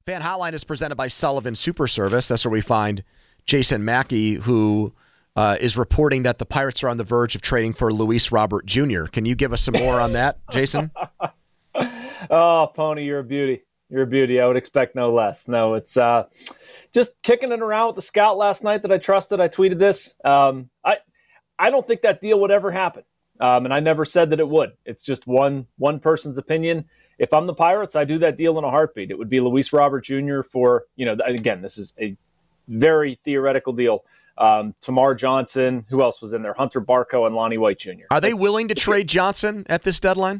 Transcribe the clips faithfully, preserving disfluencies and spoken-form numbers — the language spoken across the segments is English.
Fan Hotline is presented by Sullivan Super Service. That's where we find Jason Mackey, who uh, is reporting that the Pirates are on the verge of trading for Luis Robert Junior Can you give us some more on that, Jason? Oh, Pony, you're a beauty. You're a beauty. I would expect no less. No, it's uh, just kicking it around with the scout last night that I trusted. I tweeted this. Um, I I don't think that deal would ever happen. Um, and I never said that it would. It's just one one person's opinion. If I'm the Pirates, I do that deal in a heartbeat. It would be Luis Robert Junior for, you know, again, this is a very theoretical deal. Um, Tamar Johnson, who else was in there? Hunter Barco and Lonnie White Junior Are they willing to trade Johnson at this deadline?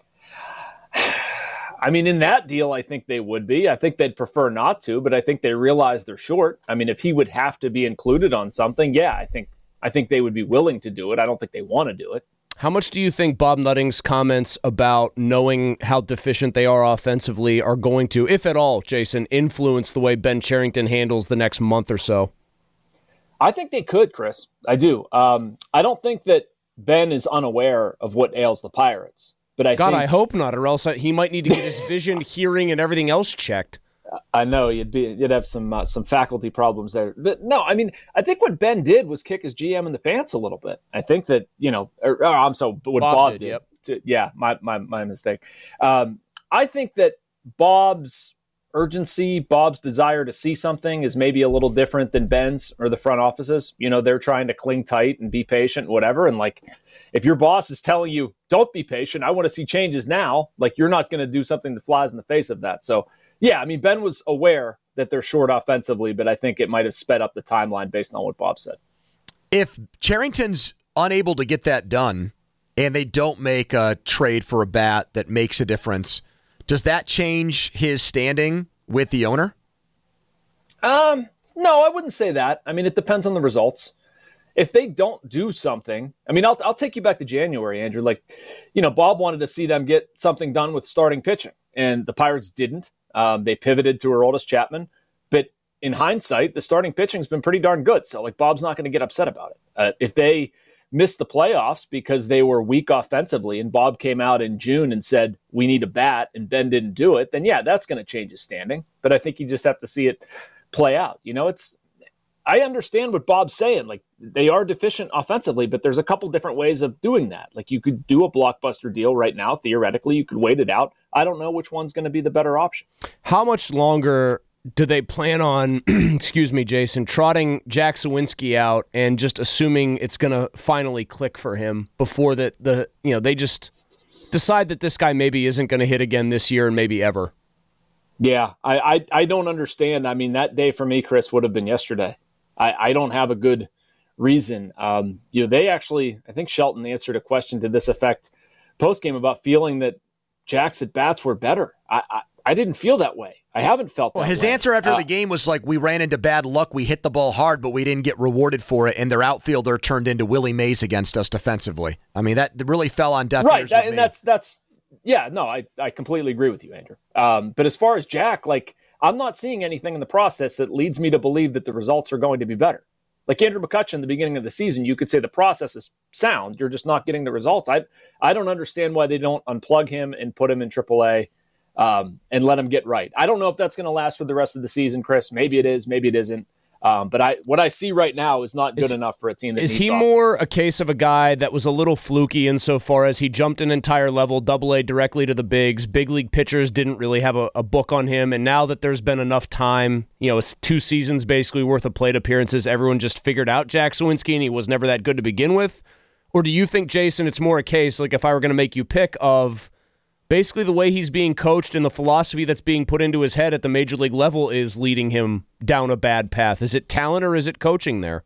I mean, in that deal, I think they would be. I think they'd prefer not to, but I think they realize they're short. I mean, if he would have to be included on something, yeah, I think I think they would be willing to do it. I don't think they want to do it. How much do you think Bob Nutting's comments about knowing how deficient they are offensively are going to, if at all, Jason, influence the way Ben Cherington handles the next month or so? I think they could, Chris. I do. Um, I don't think that Ben is unaware of what ails the Pirates. But I God, think, I hope not, or else he might need to get his vision, hearing, and everything else checked. I know you'd be you'd have some uh, some faculty problems there, but no, I mean I think what Ben did was kick his G M in the pants a little bit. I think that you know, or, or I'm so what Bob, Bob did. did yep. to, yeah, my my my mistake. Um, I think that Bob's urgency, Bob's desire to see something is maybe a little different than Ben's or the front office's. You know, they're trying to cling tight and be patient, whatever. And like, if your boss is telling you, don't be patient, I want to see changes now, like you're not going to do something that flies in the face of that. So, yeah, I mean, Ben was aware that they're short offensively, but I think it might have sped up the timeline based on what Bob said. If Cherington's unable to get that done and they don't make a trade for a bat that makes a difference, does that change his standing with the owner? Um, no, I wouldn't say that. I mean, it depends on the results. If they don't do something, I mean, I'll I'll take you back to January, Andrew. Like, you know, Bob wanted to see them get something done with starting pitching, and the Pirates didn't. Um, they pivoted to Aroldis Chapman, but in hindsight, the starting pitching's been pretty darn good. So, like, Bob's not going to get upset about it. Uh, if they missed the playoffs because they were weak offensively, and Bob came out in June and said, we need a bat, and Ben didn't do it, then yeah, that's going to change his standing. But I think you just have to see it play out. You know, it's, I understand what Bob's saying. Like, they are deficient offensively, but there's a couple different ways of doing that. Like, you could do a blockbuster deal right now. Theoretically, you could wait it out. I don't know which one's going to be the better option. How much longer do they plan on, excuse me, Jason, trotting Jack Sawinski out and just assuming it's going to finally click for him before the, the, you know, they just decide that this guy maybe isn't going to hit again this year and maybe ever? Yeah, I, I, I don't understand. I mean, that day for me, Chris, would have been yesterday. I, I don't have a good reason. Um, you know, they actually, I think Shelton answered a question to this effect post-game about feeling that Jack's at-bats were better. I, I, I didn't feel that way. I haven't felt that well, his way. answer after uh, the game was like, we ran into bad luck. We hit the ball hard, but we didn't get rewarded for it, and their outfielder turned into Willie Mays against us defensively. I mean, that really fell on deaf right, ears that, with and me. that's, that's, yeah, no, I, I completely agree with you, Andrew. Um, but as far as Jack, like, I'm not seeing anything in the process that leads me to believe that the results are going to be better. Like Andrew McCutchen in the beginning of the season, you could say the process is sound. You're just not getting the results. I I don't understand why they don't unplug him and put him in triple A um, and let him get right. I don't know if that's going to last for the rest of the season, Chris. Maybe it is, maybe it isn't. Um, but I what I see right now is not good is, enough for a team that is needs he offense. more a case of a guy that was a little fluky insofar as he jumped an entire level, double A directly to the bigs? Big league pitchers didn't really have a, a book on him, and now that there's been enough time, you know, it's two seasons basically worth of plate appearances, everyone just figured out Jack Sawinski, and he was never that good to begin with? Or do you think, Jason, it's more a case, like if I were going to make you pick, of basically the way he's being coached and the philosophy that's being put into his head at the major league level is leading him down a bad path? Is it talent or is it coaching there?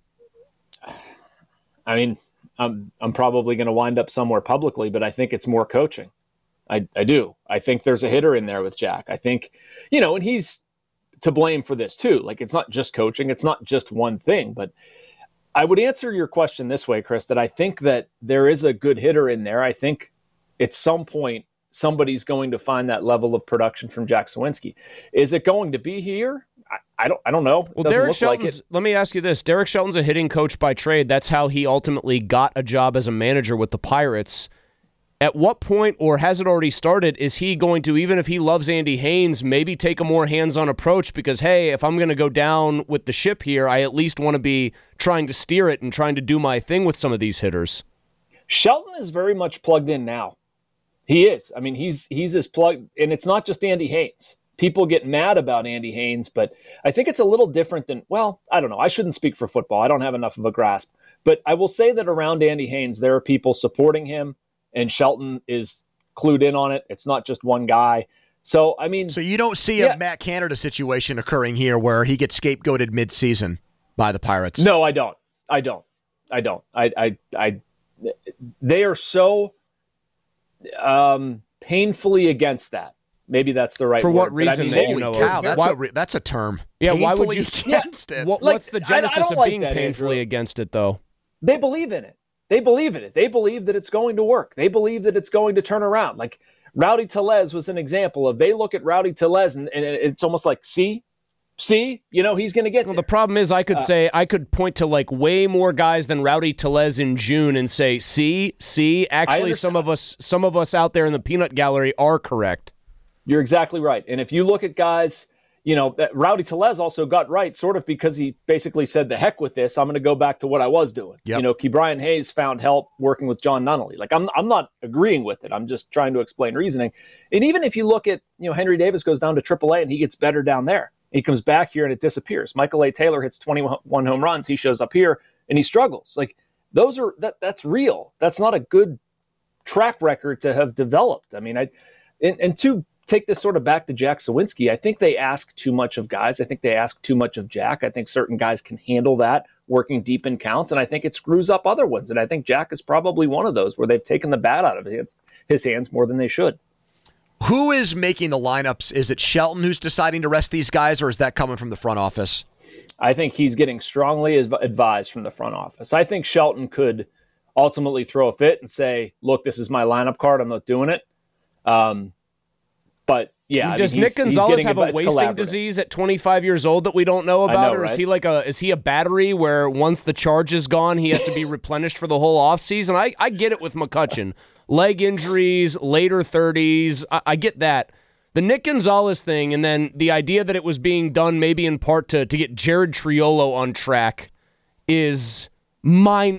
I mean, I'm I'm probably going to wind up somewhere publicly, but I think it's more coaching. I, I do. I think there's a hitter in there with Jack. I think, you know, and he's to blame for this too. Like, it's not just coaching. It's not just one thing. But I would answer your question this way, Chris, that I think that there is a good hitter in there. I think at some point, somebody's going to find that level of production from Jack Sawinski. Is it going to be here? I, I don't I don't know. Well, Derek Shelton's, like let me ask you this. Derek Shelton's a hitting coach by trade. That's how he ultimately got a job as a manager with the Pirates. At what point, or has it already started, is he going to, even if he loves Andy Haynes, maybe take a more hands-on approach? Because, hey, if I'm going to go down with the ship here, I at least want to be trying to steer it and trying to do my thing with some of these hitters. Shelton is very much plugged in now. He is. I mean, he's he's as plugged, and it's not just Andy Haynes. People get mad about Andy Haynes, but I think it's a little different than, well, I don't know. I shouldn't speak for football. I don't have enough of a grasp. But I will say that around Andy Haynes, there are people supporting him, and Shelton is clued in on it. It's not just one guy. So, I mean... So you don't see yeah. a Matt Canada situation occurring here where he gets scapegoated mid-season by the Pirates? No, I don't. I don't. I don't. I... I, I they are so um, painfully against that. Maybe that's the right For word. what reason? I mean, that they, you know cow, of? that's, Why, a re- that's a term. yeah, painfully why would you... against yeah, it? What, like, what's the I, genesis I don't of like being that, painfully Andrew. against it, though? They believe in it. They believe in it. They believe that it's going to work. They believe that it's going to turn around. Like Rowdy Tellez was an example of, they look at Rowdy Tellez and, and it's almost like, see, see, you know, he's going to get Well, there. the problem is I could Uh, say, I could point to like way more guys than Rowdy Tellez in June and say, see, see, actually some of us, some of us out there in the peanut gallery are correct. You're exactly right. And if you look at guys, you know, Rowdy Tellez also got right sort of because he basically said, the heck with this, I'm going to go back to what I was doing. Yep. You know, Key Brian Hayes found help working with John Nunnally. Like, I'm I'm not agreeing with it. I'm just trying to explain reasoning. And even if you look at, you know, Henry Davis goes down to triple A and he gets better down there. He comes back here and it disappears. Michael A. Taylor hits twenty-one home runs. He shows up here and he struggles. Like, those are, that that's real. That's not a good track record to have developed. I mean, I, and, and to take this sort of back to Jack Sawinski, I think they ask too much of guys. I think they ask too much of Jack. I think certain guys can handle that working deep in counts, and I think it screws up other ones. And I think Jack is probably one of those where they've taken the bat out of his, his hands more than they should. Who is making the lineups? Is it Shelton who's deciding to rest these guys, or is that coming from the front office? I think he's getting strongly advised from the front office. I think Shelton could ultimately throw a fit and say, look, this is my lineup card. I'm not doing it. Um, But yeah, does I mean, Nick Gonzalez have a it's wasting disease at twenty-five years old that we don't know about, know, or is right? he like a is he a battery where once the charge is gone, he has to be replenished for the whole offseason? I I get it with McCutchen, leg injuries, later thirties. I, I get that. The Nick Gonzalez thing, and then the idea that it was being done maybe in part to to get Jared Triolo on track, is mind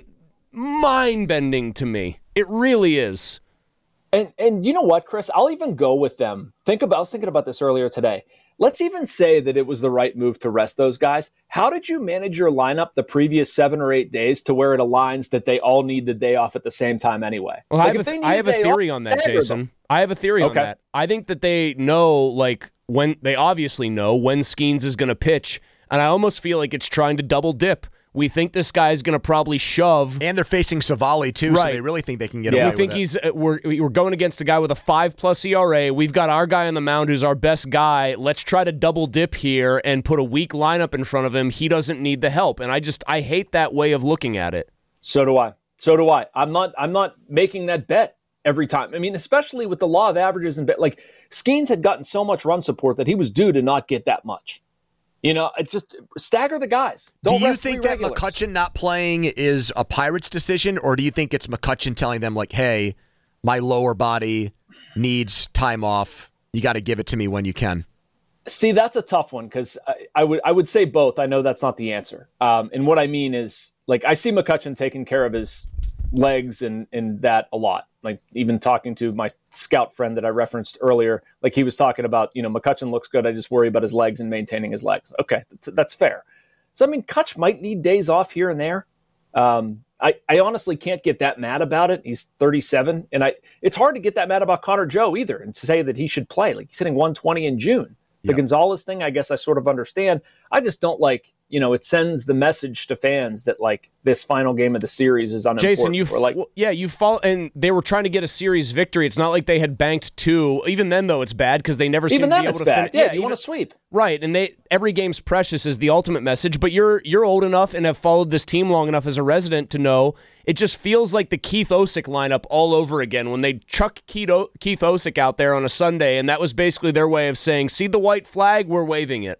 mind bending to me. It really is. And and you know what, Chris? I'll even go with them. Think about I was thinking about this earlier today. Let's even say that it was the right move to rest those guys. How did you manage your lineup the previous seven or eight days to where it aligns that they all need the day off at the same time anyway? Well, like I have, if a, they need I have a day theory off, on that, stagger Jason. them. I have a theory Okay. on that. I think that they know, like, when they obviously know when Skeens is going to pitch, and I almost feel like it's trying to double dip. We think this guy's going to probably shove. And they're facing Savali, too, Right. so they really think they can get Yeah. away We with think it. he's uh, we're we're going against a guy with a five plus E R A. We've got our guy on the mound who's our best guy. Let's try to double dip here and put a weak lineup in front of him. He doesn't need the help, and I just I hate that way of looking at it. So do I. So do I. I'm not I'm not making that bet every time. I mean, especially with the law of averages and bet, like Skeens had gotten so much run support that he was due to not get that much. You know, it's just stagger the guys. Don't do you rest think three that regulars. McCutchen not playing is a Pirates decision, or do you think it's McCutchen telling them, like, hey, my lower body needs time off. You got to give it to me when you can? See, that's a tough one because I, I would I would say both. I know that's not the answer. Um, and what I mean is, like, I see McCutchen taking care of his legs and, and that a lot. Like, even talking to my scout friend that I referenced earlier, like he was talking about, you know, McCutchen looks good. I just worry about his legs and maintaining his legs. Okay, th- that's fair. So, I mean, Kutch might need days off here and there. Um, I, I honestly can't get that mad about it. He's thirty-seven. And I it's hard to get that mad about Connor Joe either and to say that he should play. Like, he's hitting one twenty in June. The Yep. Gonzalez thing, I guess I sort of understand. I just don't like, you know, it sends the message to fans that, like, this final game of the series is unimportant. Jason, you We're like, well, yeah, you fall, and they were trying to get a series victory. It's not like they had banked two. Even then, though, it's bad because they never seem even to then be able it's to bad. fin- Yeah, you even- want to sweep. Right, and they every game's precious is the ultimate message, but you're you're old enough and have followed this team long enough as a resident to know it just feels like the Keith Osick lineup all over again when they chuck Keith, o- Keith Osick out there on a Sunday, and that was basically their way of saying, see the white flag, we're waving it.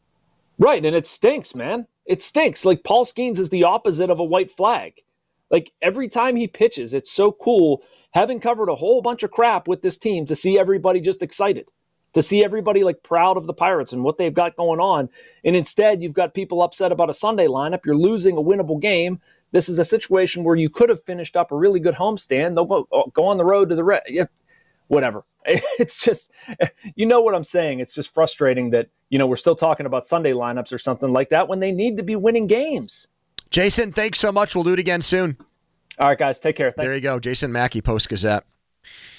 Right, and it stinks, man. It stinks. Like, Paul Skeens is the opposite of a white flag. Like, every time he pitches, it's so cool having covered a whole bunch of crap with this team to see everybody just excited, to see everybody like proud of the Pirates and what they've got going on. And instead, you've got people upset about a Sunday lineup. You're losing a winnable game. This is a situation where you could have finished up a really good homestand. They'll go, go on the road to the red. Yeah, whatever. It's just, you know what I'm saying. It's just frustrating that, you know, we're still talking about Sunday lineups or something like that when they need to be winning games. Jason, thanks so much. We'll do it again soon. All right, guys, take care. Thanks. There you go. Jason Mackey, Post-Gazette.